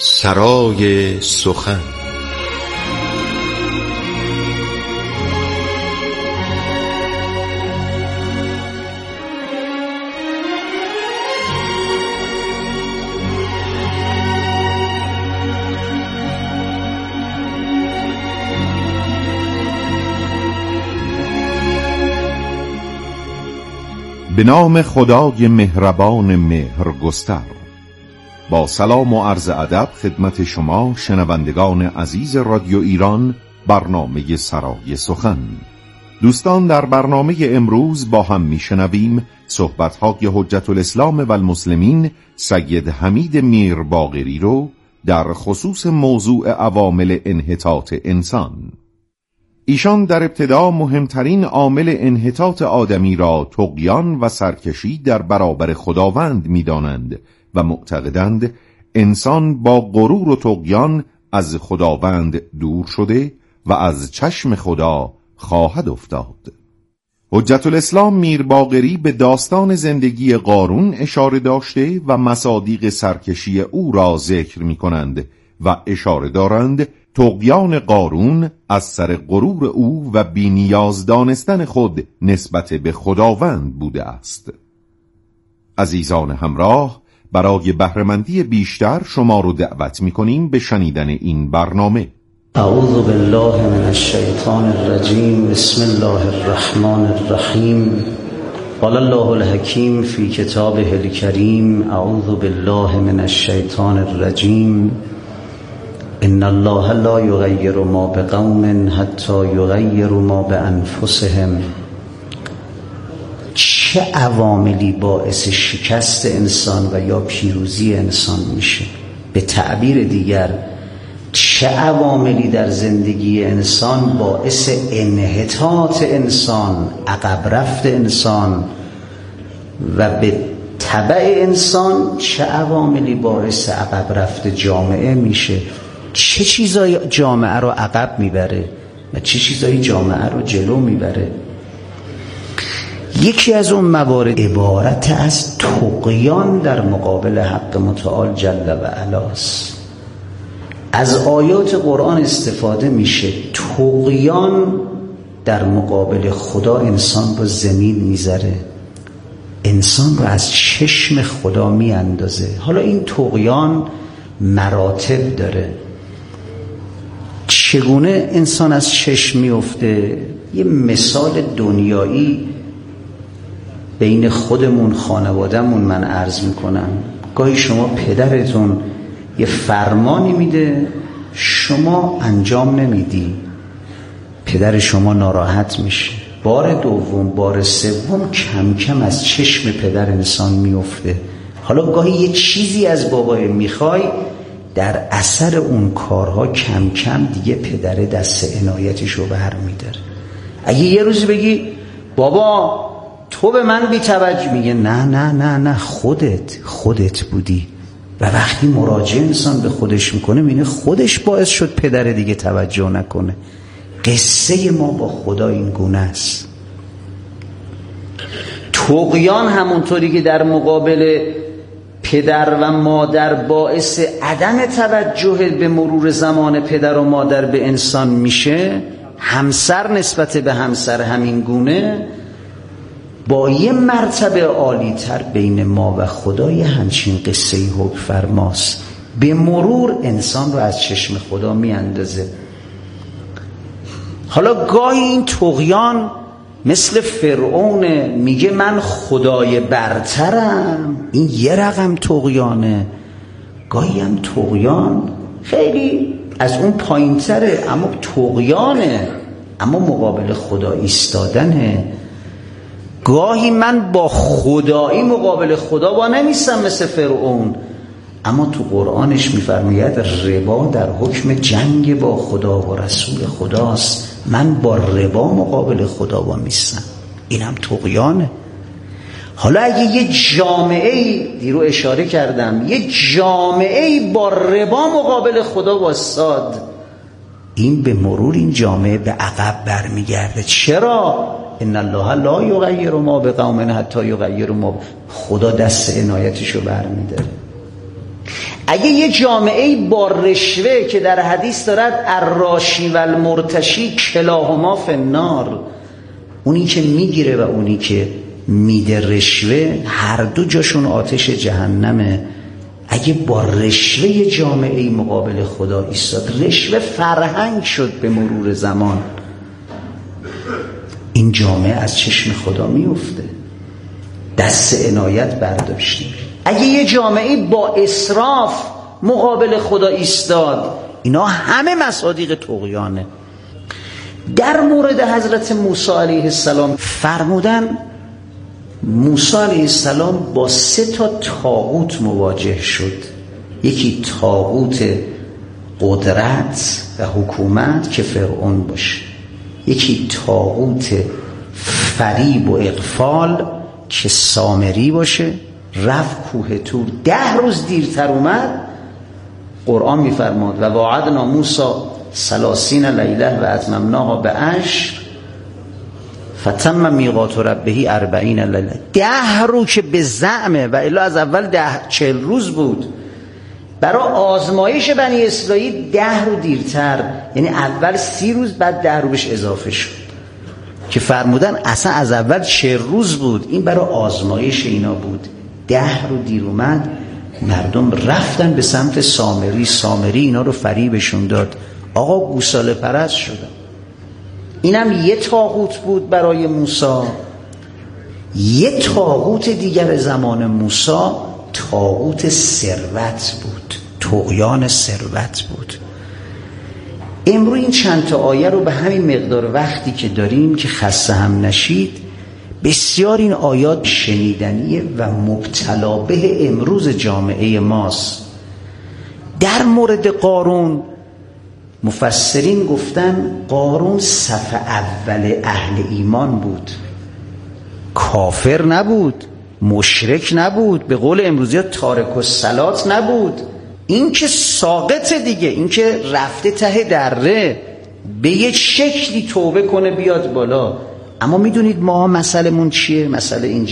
سرای سخن. به نام خدای مهربان مهرگستر. با سلام و عرض ادب خدمت شما شنوندگان عزیز رادیو ایران، برنامه سرای سخن. دوستان، در برنامه امروز با هم میشنویم صحبت‌های حجت الاسلام و المسلمین سید حمید میرباقری رو در خصوص موضوع عوامل انحطاط انسان. ایشان در ابتدا مهمترین عامل انحطاط آدمی را طغیان و سرکشی در برابر خداوند می‌دانند و معتقدند انسان با غرور و طغیان از خداوند دور شده و از چشم خدا خواهد افتاد. حجت الاسلام میرباقری به داستان زندگی قارون اشاره داشته و مصادیق سرکشی او را ذکر می‌کنند و اشاره دارند طغیان قارون از سر غرور او و بی‌نیاز دانستن خود نسبت به خداوند بوده است. عزیزان همراه، برای بهره‌مندی بیشتر شما رو دعوت می‌کنیم به شنیدن این برنامه. اعوذ بالله من الشیطان الرجیم. بسم الله الرحمن الرحیم. قال الله الحکیم فی کتابه الکریم. اعوذ بالله من الشیطان الرجیم. ان الله لا یغیر ما بقوم حتی یغیروا ما بانفسهم. چه عواملی باعث شکست انسان و یا پیروزی انسان میشه؟ به تعبیر دیگر، چه عواملی در زندگی انسان باعث انحطاط انسان، عقب رفت انسان و به تبع انسان چه عواملی باعث عقب رفت جامعه میشه؟ چه چیزایی جامعه رو عقب میبره و چه چیزایی جامعه رو جلو میبره؟ یکی از اون موارد عبارت از طغیان در مقابل حق متعال جل و علاست. از آیات قرآن استفاده میشه. طغیان در مقابل خدا انسان رو زمین میذاره، انسان رو از چشم خدا میاندازه. حالا این طغیان مراتب داره. چگونه انسان از چشم میفته؟ یه مثال دنیایی بین خودمون، خانوادهمون من عرض میکنم. گاهی شما پدرتون یه فرمانی میده، شما انجام نمیدی، پدر شما ناراحت میشه. بار دوم، بار سوم کم کم از چشم پدر انسان میفته. حالا گاهی یه چیزی از بابای میخوای، در اثر اون کارها کم کم دیگه پدر دست عنایتشو بر میداره. اگه یه روز بگی بابا تو به من بی توجه، میگه نه نه نه نه، خودت بودی. و وقتی مراجعه انسان به خودش میکنه، میبینه خودش باعث شد پدر دیگه توجه نکنه. قصه ما با خدا این گونه است. طغیان همونطوری که در مقابل پدر و مادر باعث عدم توجه به مرور زمان پدر و مادر به انسان میشه، همسر نسبت به همسر همین گونه. با یه مرتبه عالی تر بین ما و خدا یه همچین قصه حکم فرماست. به مرور انسان رو از چشم خدا میاندازه. حالا گاهی این طغیان مثل فرعون، میگه من خدای برترم، این یه رقم طغیانه. گاهی هم طغیان خیلی از اون پایین تره، اما طغیانه، اما مقابل خدا ایستادنه. گاهی من با خدایی مقابل خدا با نمیستم مثل فرعون، اما تو قرآنش میفرماید ربا در حکم جنگ با خدا و رسول خداست. من با ربا مقابل خدا با میستم، اینم طغیانه. حالا اگه یه جامعه، دیرو اشاره کردم، یه جامعه با ربا مقابل خدا واساد، این به مرور این جامعه به عقب برمیگرده. چرا؟ ان الله لا یغیر ما بقوم حتی یغیروا ما. خدا دست عنایتشو برمی‌داره. اگه یه جامعه با رشوه که در حدیث دارد الراشی و المرتشی کلاهما فی النار، اونی که میگیره و اونی که میده رشوه، هر دو جاشون آتش جهنمه. اگه با رشوه جامعه مقابل خدا ایستاد، رشوه فرهنگ شد به مرور زمان، این جامعه از چشم خدا میفته، دست عنایت برداشته. اگه یه جامعه با اسراف مقابل خدا ایستاد، اینا همه مصادیق طغیانه. در مورد حضرت موسی علیه السلام فرمودن موسی علیه السلام با 3 طاغوت مواجه شد. یکی طاغوت قدرت و حکومت که فرعون باشه، یکی طاغوت فریب و اغفال که سامری باشه. رفت کوه طور، 10 روز دیرتر اومد. قرآن میفرماد و وعدنا موسی 30 لیله و اتممناها ب10 فتم میقات ربه 40 لیله. 10 روز که به زعمه و الا از اول 40 روز بود. برای آزمایش بنی اسرائیل 10 روز دیرتر، یعنی اول 30 روز بعد 10 روز بهش اضافه شد که فرمودن اصلا از اول 40 روز بود، این برای آزمایش اینا بود. 10 روز دیر اومد، مردم رفتن به سمت سامری اینا رو فریبشون داد، آقا گوساله پرست شدن. اینم یه طاغوت بود برای موسی. یه طاغوت دیگر زمان موسی طاغوت ثروت بود، طغیان ثروت بود. امروز این چند تا آیه رو به همین مقدار وقتی که داریم که خسته هم نشید، بسیار این آیات شنیدنیه و مبتلا به امروز جامعه ماست. در مورد قارون مفسرین گفتن قارون صف اول اهل ایمان بود، کافر نبود، مشرک نبود، به قول امروزی تارک الصلات نبود. این که ساقط دیگه، این که رفته ته دره، به یک شکلی توبه کنه بیاد بالا. اما میدونید ما مسئلمون چیه؟ مسئله این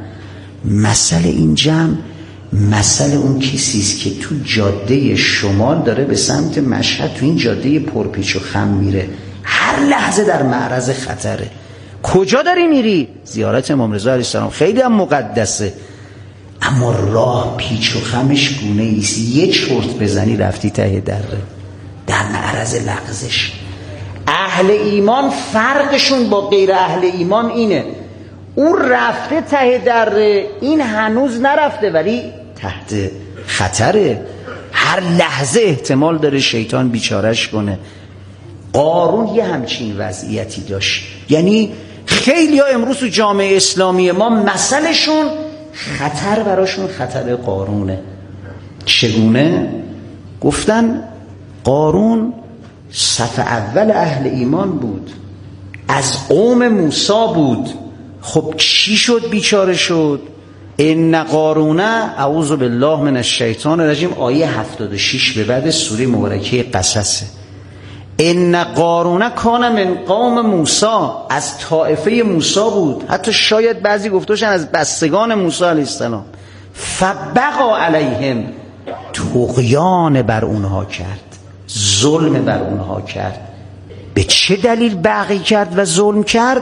جمع مسئله اون کسیست که تو جاده شمال داره به سمت مشهد، تو این جاده پرپیچ و خم میره، هر لحظه در معرض خطره. کجا داری میری؟ زیارت امام رضا علیه السلام، خیلی هم مقدسه، اما راه پیچ و خمش گونه ایست، یه چرت بزنی رفتی ته دره، در معرض لغزش. اهل ایمان فرقشون با غیر اهل ایمان اینه، اون رفته ته دره، این هنوز نرفته ولی تحت خطره، هر لحظه احتمال داره شیطان بیچارش کنه. قارون یه همچین وضعیتی داشت. یعنی خیلی ها امروز تو جامعه اسلامی ما مسئلهشون خطر براشون خطر قارونه. چگونه؟ گفتن قارون صف اول اهل ایمان بود، از قوم موسی بود. خب چی شد بیچاره شد؟ ان قارون اعوذ بالله من الشیطان الرجیم، آیه 76 به بعد سوره مبارکه قصصه. ان قارون کان من قوم موسی، از طائفه موسی بود، حتی شاید بعضی گفتوشن از بستگان موسی علیه السلام. فبغى علیهم، طغیان بر اونها کرد، ظلم بر اونها کرد. به چه دلیل بغی کرد و ظلم کرد؟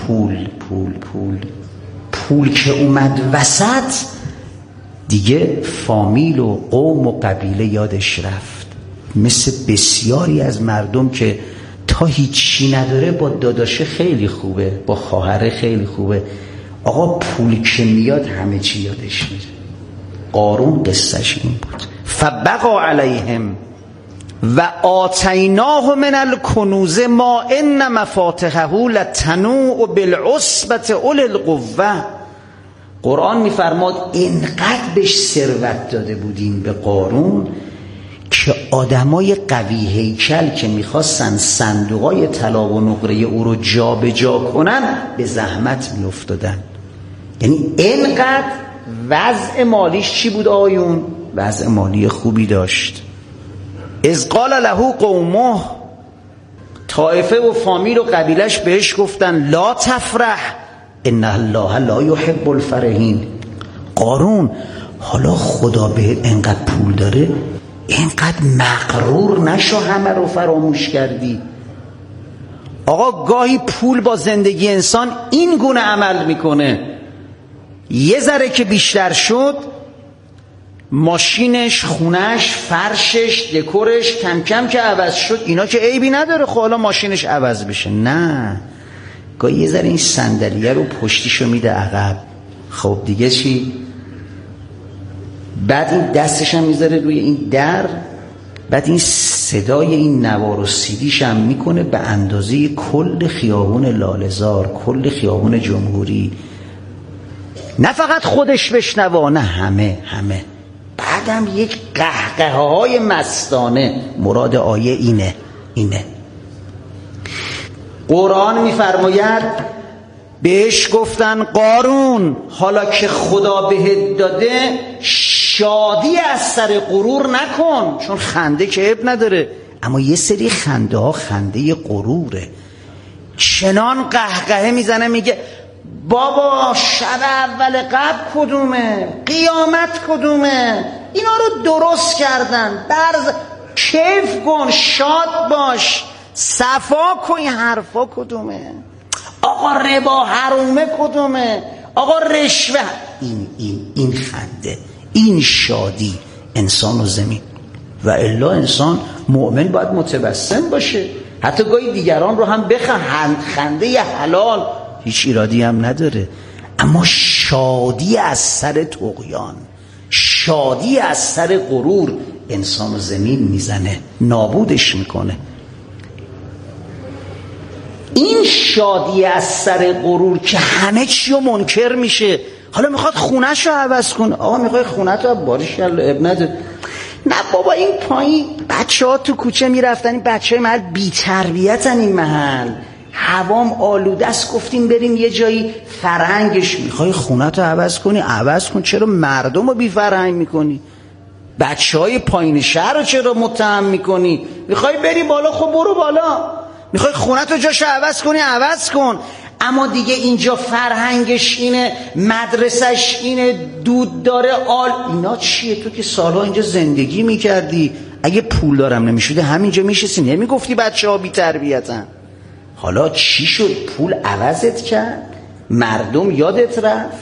پول که اومد وسط دیگه فامیل و قوم و قبیله یادش رفت. مثل بسیاری از مردم که تا هیچی نداره با داداشه خیلی خوبه، با خواهره خیلی خوبه، آقا پول که میاد همه چی یادش میره. قارون قصهش این بود. فبغى علیهم و آتیناه من الکنوز ما ان مفاتحه لتنوء بالعصبة اولی القوة. قرآن میفرماد اینقدر بهش ثروت داده بودیم به قارون که آدمای قوی هیکل که میخواستن صندوقای طلا و نقره او رو جا به جا کنن به زحمت میافتادن. یعنی اینقدر وضع مالیش چی بود آیون؟ وضع مالی خوبی داشت. اذ قال له قومه، طائفه و فامیل و قبیلش بهش گفتن لا تفرح ان الله لا يحب الفرحین. قارون حالا خدا بهت انقدر پول داره، اینقدر مغرور نشو همه رو فراموش کردی. آقا گاهی پول با زندگی انسان این گونه عمل میکنه، یه ذره که بیشتر شد ماشینش، خونش، فرشش، دکورش کم کم که عوض شد، اینا که عیبی نداره، خب حالا ماشینش عوض بشه. نه، گاهی یه ذره این صندلیه رو پشتیشو میده عقب، خب دیگه چی؟ بعد این دستش هم میذاره روی این در، بعد این صدای این نوار و سیدیش هم میکنه به اندازه کل خیابون لاله‌زار، کل خیابون جمهوری. نه فقط خودش بشنوه، نه همه. بعدم یک قهقه‌های مستانه. مراد آیه اینه. قرآن میفرماید بهش گفتن قارون حالا که خدا بهت داده شادی از سر غرور نکن، چون خنده که عیب نداره، اما یه سری خنده ها خنده غروره. چنان قهقهه میزنه میگه بابا شب اول قبل کدومه، قیامت کدومه، اینا رو درست کردن، کیف کن، شاد باش، صفا کن، این حرفا کدومه، آقا ربا حرومه کدومه، آقا رشوه. این خنده، این شادی انسان و زمین. و الا انسان مؤمن باید متبسم باشه، حتی گاهی دیگران رو هم بخند، خنده حلال هیچ ایرادی هم نداره، اما شادی از سر طغیان، شادی از سر غرور انسان و زمین میزنه، نابودش میکنه. این شادی از سر غرور که همه چی رو منکر میشه، حالا میخواد خونه‌شو عوض کنه. آقا میخوای خونه‌تو از بارش اب نداره. نه بابا این پایین بچه‌ها تو کوچه میرفتن، این بچه‌های محل بی‌تربیتن، این محل هوام آلوده است، گفتیم بریم یه جایی فرهنگش. میخوای خونه‌تو عوض کنی، عوض کن، چرا مردم رو بی فرهنگ میکنی؟ بچه‌های پایین شهر رو چرا متهم میکنی؟ میخوای بری بالا، خب برو بالا. میخوای خونه‌تو جاشو عوض کنی، عوض کن. اما دیگه اینجا فرهنگش اینه، مدرسش اینه، دود داره، اینا چیه؟ تو که سالها اینجا زندگی میکردی، اگه پول دارم نمیشده همینجا میشستی نمیگفتی بچه ها بی تربیتن. حالا چی شد؟ پول عوضت کرد؟ مردم یادت رفت؟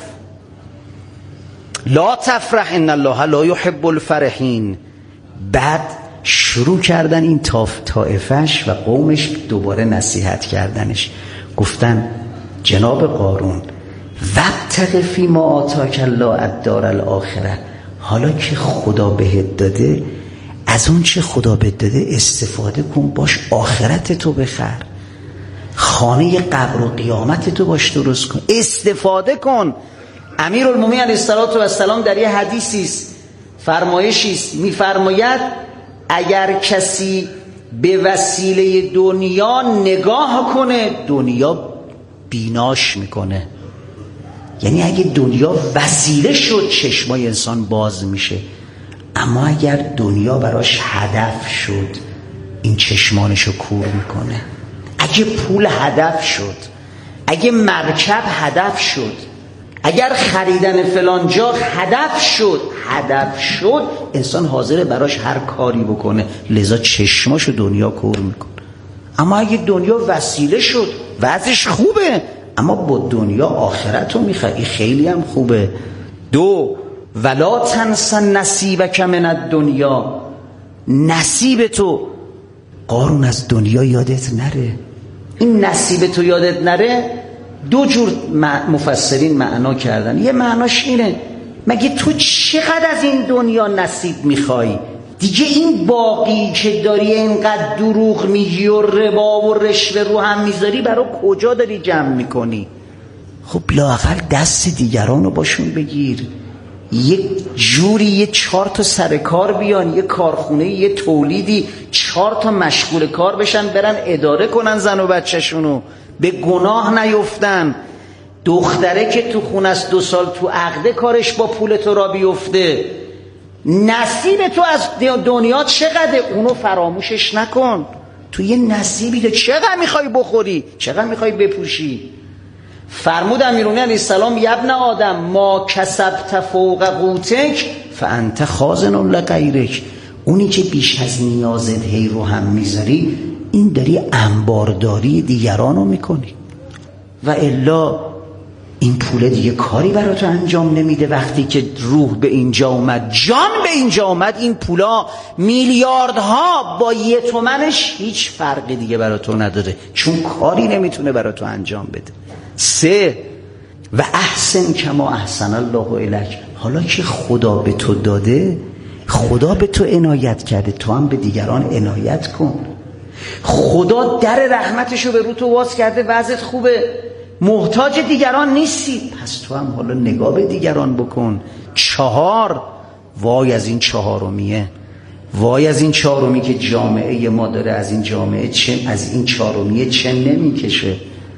لا تفرح ان الله لا يحب الفرحین. بعد شروع کردن این طائفش و قومش دوباره نصیحت کردنش، گفتن جناب قارون وابتغ فیما آتاک الله الدار الاخره، حالا که خدا بهت داده، از اون چه خدا بهت داده استفاده کن، باش آخرت تو بخر، خانه قبر و قیامت تو باش درست کن، استفاده کن. امیرالمومنین علیه السلام در یه حدیثی است، فرمایشی است، میفرماید اگر کسی به وسیله دنیا نگاه کنه دنیا بیناش میکنه. یعنی اگه دنیا وسیله شد چشمای انسان باز میشه، اما اگر دنیا براش هدف شد این چشمانشو کور میکنه. اگه پول هدف شد، اگه مرکب هدف شد، اگر خریدن فلان جا هدف شد انسان حاضره براش هر کاری بکنه، لذا چشماشو دنیا کور میکنه. اما اگه دنیا وسیله شد وضعش خوبه، اما با دنیا آخرت رو میخوای، خیلی هم خوبه. 2 ولا تنس نصیبک من الدنیا، نصیب تو قارون از دنیا یادت نره. این نصیب تو یادت نره 2 جور مفسرین معنا کردن. یه معناش اینه مگه تو چقدر از این دنیا نصیب میخوای؟ دیگه این باقی که داری اینقدر دروغ میگی و ربا و رشوه رو هم میذاری، برای کجا داری جمع میکنی؟ خب لااقل دست دیگران رو باشون بگیر، یک جوری یه 4 تا سرکار بیان، یه کارخونه، یه تولیدی 4 تا مشغول کار بشن، برن اداره کنن زن و بچه‌شونو، به گناه نیفتن. دختره که تو خونه است 2 سال تو عقده کارش با پول تو را بیفته. نصیب تو از دنیا چقدر؟ اونو فراموشش نکن. تو یه نصیبی ده، چقدر میخوای بخوری، چقدر میخوای بپوشی. فرمود امیرالمومنین علیه السلام ابن آدم ما کسبت فوق قوتک فانت خازن لغیرک، اونی که بیش از نیازت هی رو هم میذاری این داری انبارداری دیگران رو میکنی، و الا این پول دیگه کاری برای تو انجام نمیده. وقتی که روح به اینجا اومد، جان به اینجا اومد، این پولا میلیاردها با 1 تومنش هیچ فرقی دیگه برای تو نداره، چون کاری نمیتونه برای تو انجام بده. 3 و احسن کما احسن الله الیک، حالا که خدا به تو داده، خدا به تو عنایت کرده، تو هم به دیگران عنایت کن. خدا در رحمتشو به رو تو باز کرده، وضعت خوبه، محتاج دیگران نیستی، پس تو هم حالا نگاه به دیگران بکن. 4 وای از این 4میه، وای از این 4می که جامعه ما داره از این جامعه از این 4میه چه نمیکشه.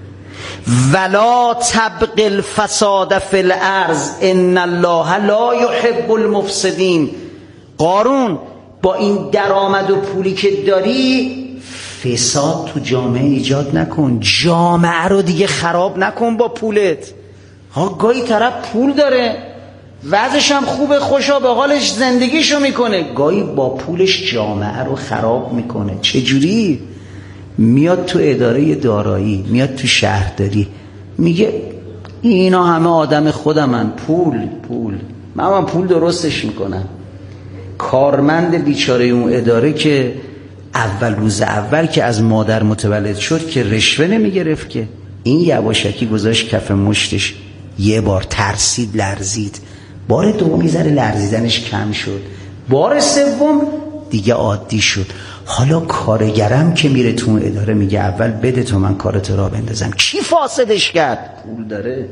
ولا تبغ الفساد فی الارض ان الله لا یحب المفسدین. قارون با این درآمد و پولی که داری فساد تو جامعه ایجاد نکن، جامعه رو دیگه خراب نکن با پولت. گاهی طرف پول داره، وضعش هم خوبه، خوشا به حالش زندگیشو میکنه، گاهی با پولش جامعه رو خراب میکنه. چجوری؟ میاد تو اداره دارایی، میاد تو شهرداری، میگه اینا همه آدم خودمن، پول من پول درستش میکنم. کارمند بیچاره اون اداره که روز اول که از مادر متولد شد که رشوه نمیگرفت، که این یواشکی گذاشت کف مشتش، 1 بار ترسید، لرزید، بار دومی ذره لرزیدنش کم شد، بار 3 دیگه عادی شد. حالا کارگرم که میره تو اداره میگه اول بده تا من کارت را بندازم. کی فاسدش کرد؟ پول داره.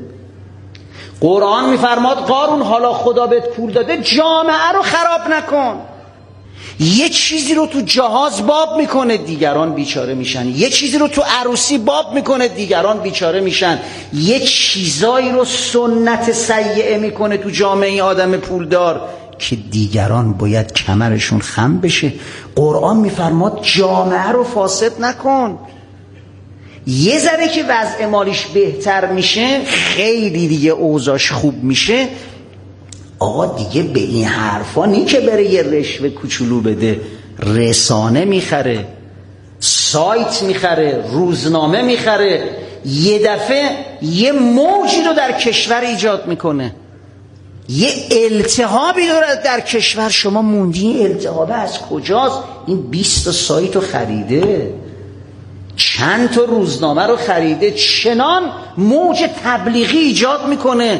قرآن میفرماد قارون حالا خدا بهت پول داده، جامعه رو خراب نکن. یه چیزی رو تو جهاز باب میکنه دیگران بیچاره میشن، یه چیزی رو تو عروسی باب میکنه دیگران بیچاره میشن، یه چیزایی رو سنت سیئه میکنه تو جامعه آدم پولدار که دیگران باید کمرشون خم بشه. قرآن میفرماد جامعه رو فاسد نکن. یه ذره که وضع مالیش بهتر میشه، خیلی دیگه اوضاعش خوب میشه، آقا دیگه به این حرفا نی که بره یه رشوه کوچولو بده، رسانه میخره، سایت میخره، روزنامه میخره، یه دفعه یه موجی رو در کشور ایجاد میکنه، یه التهابی داره در کشور. شما موندی این التهابه از کجاست؟ این 20 سایت رو خریده، چند تا روزنامه رو خریده، چنان موج تبلیغی ایجاد میکنه.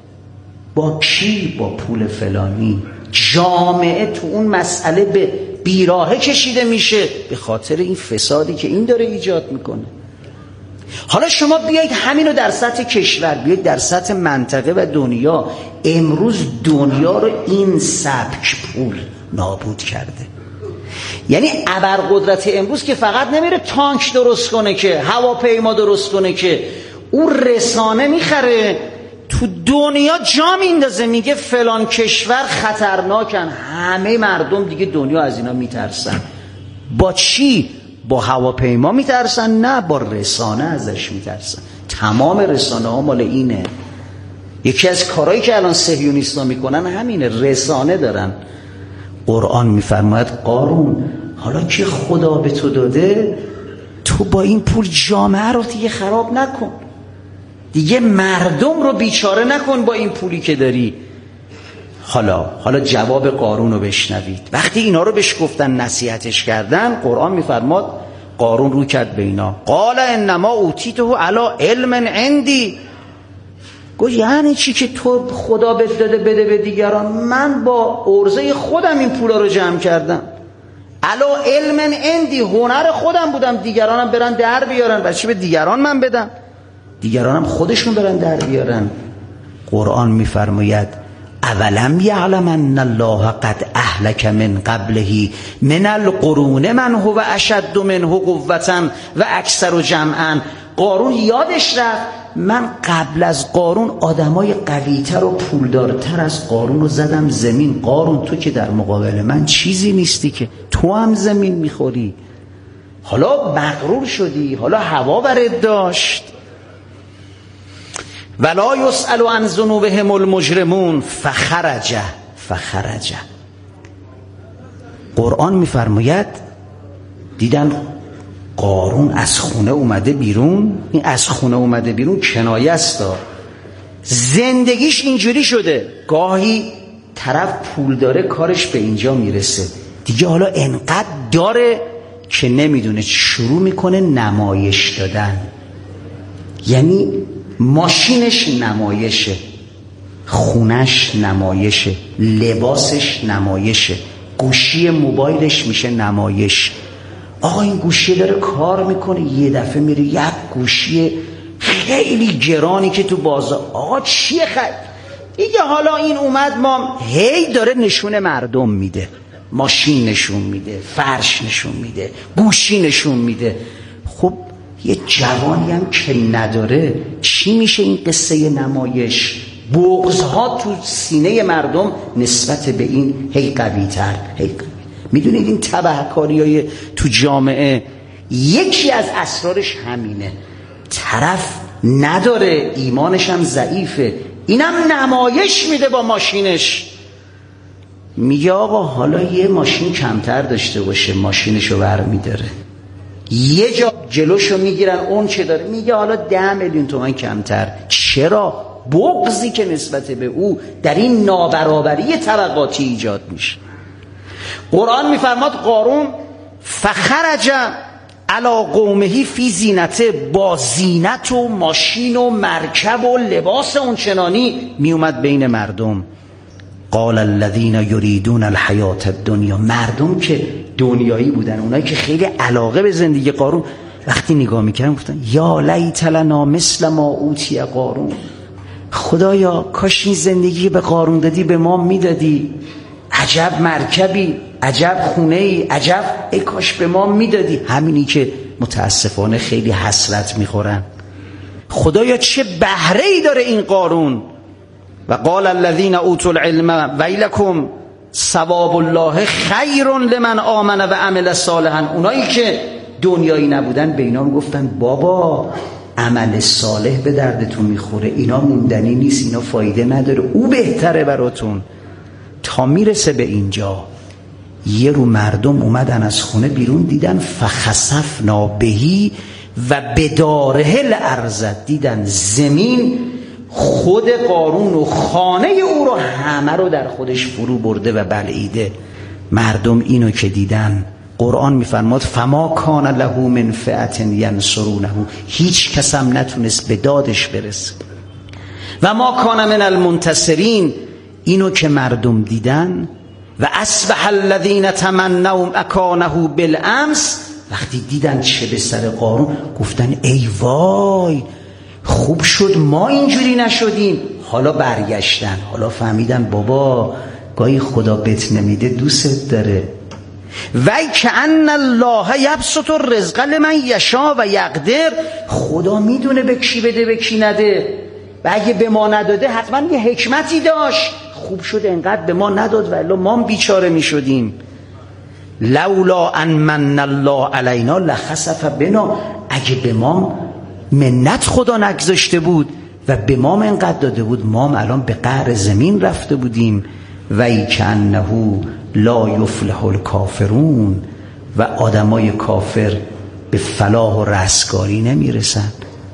با کی؟ با پول فلانی. جامعه تو اون مسئله به بیراهه کشیده میشه به خاطر این فسادی که این داره ایجاد میکنه. حالا شما بیایید همینو در سطح کشور، بیایید در سطح منطقه و دنیا. امروز دنیا رو این سبک پول نابود کرده. یعنی ابرقدرت امروز که فقط نمیره تانک درست کنه، که هواپیما درست کنه، که اون رسانه میخره تو دنیا جا میندازه، میگه فلان کشور خطرناکن، همه مردم دیگه دنیا از اینا میترسن. با چی؟ با هواپیما میترسن؟ نه، با رسانه ازش میترسن. تمام رسانه ها مال اینه. یکی از کارهایی که الان صهیونیست‌ها میکنن همینه، رسانه دارن. قرآن میفرماید قارون حالا که خدا به تو داده، تو با این پول جامعه رو دیگه خراب نکن، دیگه مردم رو بیچاره نکن با این پولی که داری. حالا جواب قارون رو بشنوید. وقتی اینا رو بهش گفتن، نصیحتش کردن، قرآن میفرماد قارون رو کرد به اینا، قال انما اوتیته علی علم عندی. گفت یعنی چی که تو خدا بهت داده بده به دیگران؟ من با عرضه خودم این پولا رو جمع کردم. علی علم عندی، هنر خودم بودم، دیگرانم برن در بیارن، بچه به دیگران من بدم، دیگرانم خودشون برن در بیارن. قرآن میفرماید اولم یعلم ان الله قد اهلک من قبله من القرون من هو اشد منه قوة و اکثر جمعا. قارون یادش رفت من قبل از قارون آدمای قوی‌تر و پولدارتر از قارون رو زدم زمین. قارون تو که در مقابل من چیزی نیستی، که تو هم زمین میخوری. حالا مغرور شدی، حالا هوا برات داشت. ولا یسأل عن ذنوبهم المجرمون فخرج. قرآن میفرماید دیدن قارون از خونه اومده بیرون. این از خونه اومده بیرون کنایه است. زندگیش اینجوری شده، گاهی طرف پول داره کارش به اینجا میرسه، دیگه حالا انقدر داره که نمیدونه، شروع میکنه نمایش دادن. یعنی ماشینش نمایشه، خونش نمایشه، لباسش نمایشه، گوشی موبایلش میشه نمایش. آقا این گوشی داره کار میکنه، یه دفعه میره یک گوشی خیلی گرانی که تو بازار، آقا چیه دیگه حالا این اومد ما هی داره نشون مردم میده، ماشین نشون میده، فرش نشون میده، گوشی نشون میده. خب یه جوانی هم که نداره چی میشه این قصه نمایش؟ بغض‌ها تو سینه مردم نسبت به این هی قوی‌تر. میدونید این تبهکاری‌های تو جامعه یکی از اسرارش همینه. طرف نداره، ایمانش هم ضعیفه، اینم نمایش میده با ماشینش. میگه آقا حالا یه ماشین کمتر داشته باشه، ماشینشو برمیداره. یه جا جلوشو میگیرن اون چه داره، میگه حالا 10 میلیون تومان کمتر. چرا؟ بغضی که نسبت به او در این نابرابری طبقاتی ایجاد میشه. قرآن میفرماد قارون فخرج علی قومه فی زینته، با زینت و ماشین و مرکب و لباس اونچنانی میومد بین مردم. قال الذین یریدون الحیات الدنیا، مردم که دنیایی بودن، اونایی که خیلی علاقه به زندگی قارون، وقتی نگاه میکردن گفتن یا لیت لنا مثل ما اوتی قارون، خدایا کاش این زندگی به قارون دادی به ما میدادی، عجب مرکبی، عجب خونه‌ای، عجب ای کاش به ما میدادی. همینی که متاسفانه خیلی حسرت میخورن. خدایا چه بهره‌ای داره این قارون. و قال الذين اوتوا العلم ویلکم ثواب الله خیر لمن آمن و عمل صالحا. اونایی که دنیایی نبودن به اینا گفتن بابا عمل صالح به دردتون میخوره، اینا موندنی نیست، اینا فایده نداره، او بهتره براتون. تا میرسه به اینجا یه رو مردم اومدن از خونه بیرون، دیدن فخسفنا بهی و بداره الارض، دیدن زمین خود قارون و خانه او رو همه رو در خودش فرو برده و بلعیده. مردم اینو که دیدن، قرآن میفرماد فما کان له من فئة ینصرونه، هیچ کس هم نتونست به دادش برسه. و ما کان من المنتصرین، اینو که مردم دیدن. و اصبح الذین تمنوا مکانه بالامس، وقتی دیدن چه به سر قارون گفتن ای وای خوب شد ما اینجوری نشدیم. حالا برگشتن، حالا فهمیدن بابا گاهی خدا بهت نمیده دوست داره. وای کأن الله یبسط الرزق لمن یشاء و یقدر، خدا میدونه به کی بده به کی نده، و اگه به ما نداده حتما یه حکمتی داشت. خوب شد انقدر به ما نداد و الا ما هم بیچاره میشدیم. لولا ان من الله علینا لخسف بنا، اگه به ما منت خدا نگذاشته بود و به ما انقدر داده بود، ما الان به قعر زمین رفته بودیم. و ای کانه لا یفلح الکافرون، و آدمای کافر به فلاح و رستگاری نمیرسن.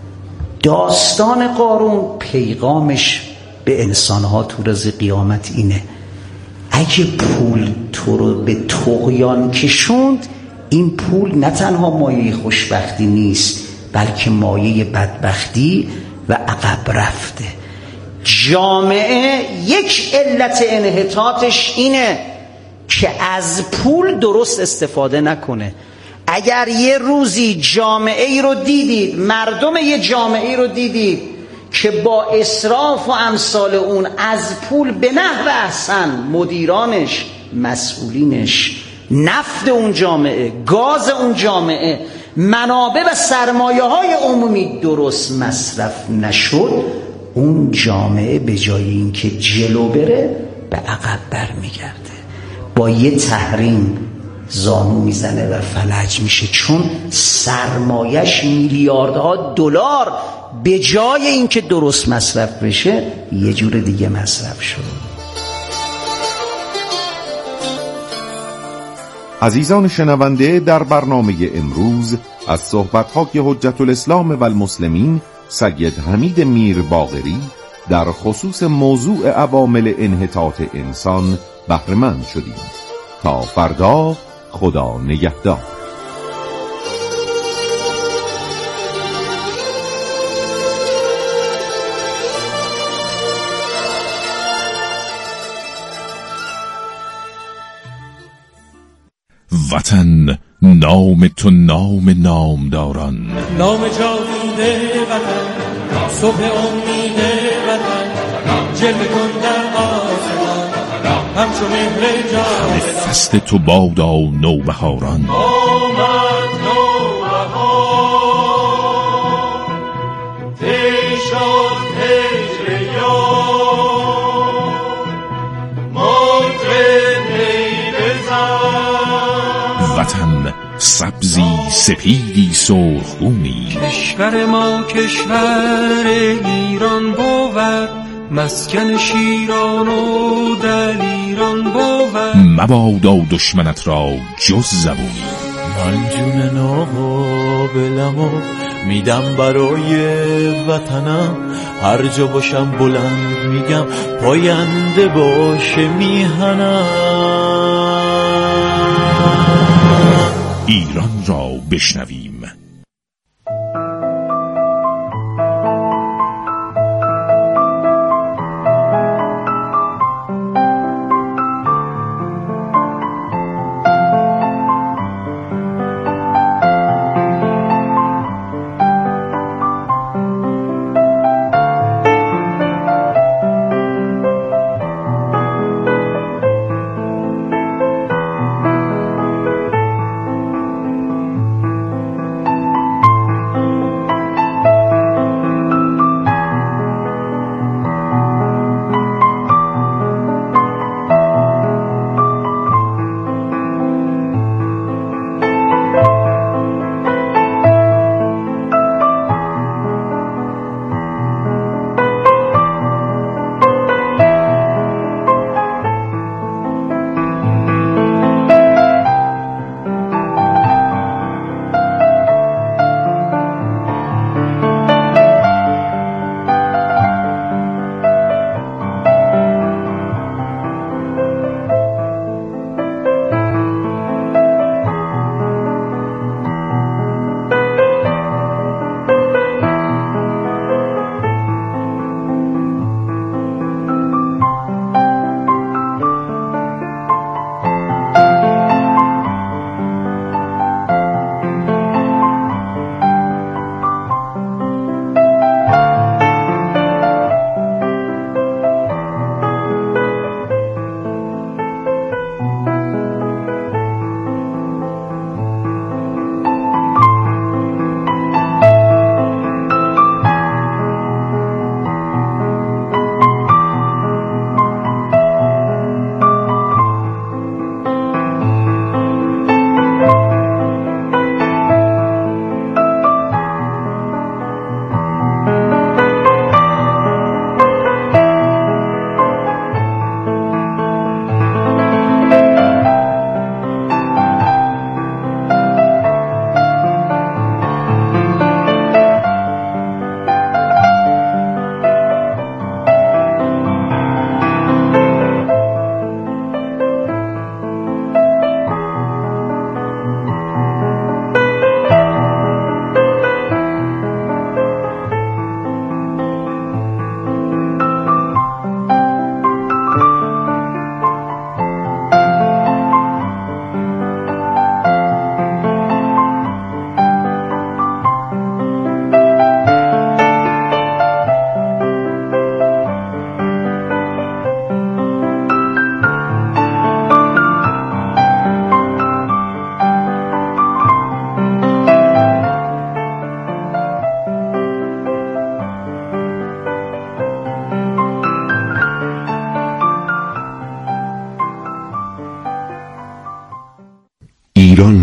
داستان قارون پیغامش به انسانها تو روز قیامت اینه: اگه پول تو رو به طغیان کشوند، این پول نه تنها مایه خوشبختی نیست بلکه مایه بدبختی و عقب رفته. جامعه یک علت انحطاطش اینه که از پول درست استفاده نکنه. اگر یه روزی جامعه ای رو دیدید، مردم یه جامعه ای رو دیدید که با اسراف و امثال اون از پول به نحو احسن، مدیرانش، مسئولینش، نفت اون جامعه، گاز اون جامعه، منابع و سرمایه های عمومی درست مصرف نشد، اون جامعه به جای اینکه جلو بره به عقب برمیگرده. با یه تحریم زانو میزنه و فلج میشه، چون سرمایش میلیاردها دلار به جای اینکه درست مصرف بشه یه جور دیگه مصرف شد. عزیزان شنونده، در برنامه امروز از صحبت‌های حجت الاسلام و المسلمین سید حمید میر باقری در خصوص موضوع عوامل انحطاط انسان بهره‌مند شدیم. تا فردا، خدا نگهدار. وطن نام تو نام نامداران، نام جاوید وطن، صبح امید وطن، جلوه کن در آسمان همچو مهر جاودان. فصل تو بادا نوبهاران، آمد نوبهار، تی شد هجر یار، مطرب نی بزن. وطن سبزی سپیدی سرخگونی، کشور ما کشور ایران بود، مسکن شیران و دلیران بود. مبادا دشمنت را جز زبونی، من جون ناقابلمو میدم برای وطنم، هر جا باشم بلند میگم پاینده باشه میهنم. ایران را بشنویم.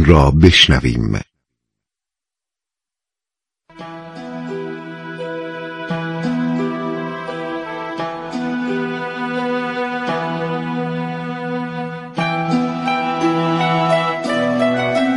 آن را بشنویم.